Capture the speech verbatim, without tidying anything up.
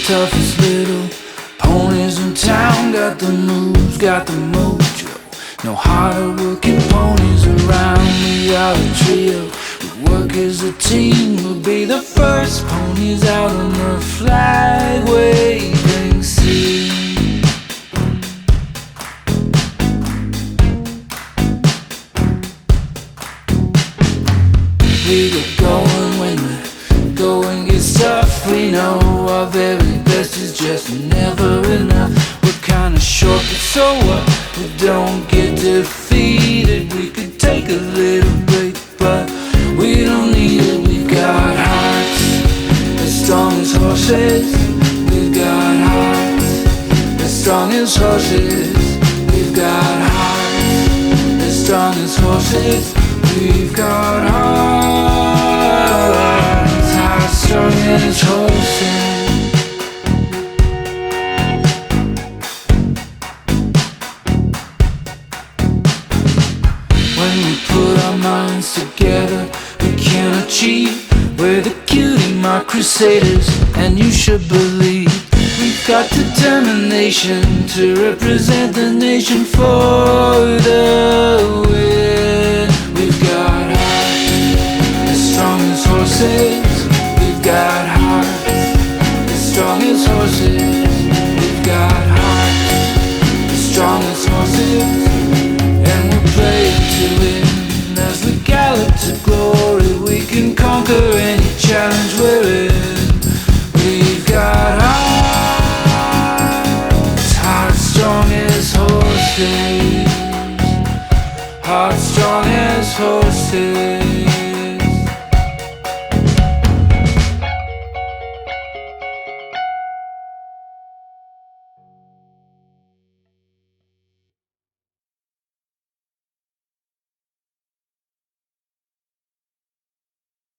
toughest little ponies in town. Got the moves, got the mojo. No harder working ponies around. We are a trio, we work as a team. We'll be the first ponies out on the flag waving scene. We get going when the going gets tough. We know our very best is just never enough. We're kinda short, but so what? We don't get defeated. We could take a little break, but we don't need it. We've got hearts as strong as horses. We've got hearts as strong as horses. We've got hearts as strong as horses. We've got hearts as strong as horses. When we put our minds together, we can achieve. We're the cutie mark crusaders, and you should believe we've got determination to represent the nation for the win. We've got hearts as strong as horses. We've got hearts as strong as horses. We've got hearts as strong as horses. And we'll play to win. As we gallop to glory, we can conquer any challenge we're in. We've got hearts, hearts strong as horses. Hearts strong as horses.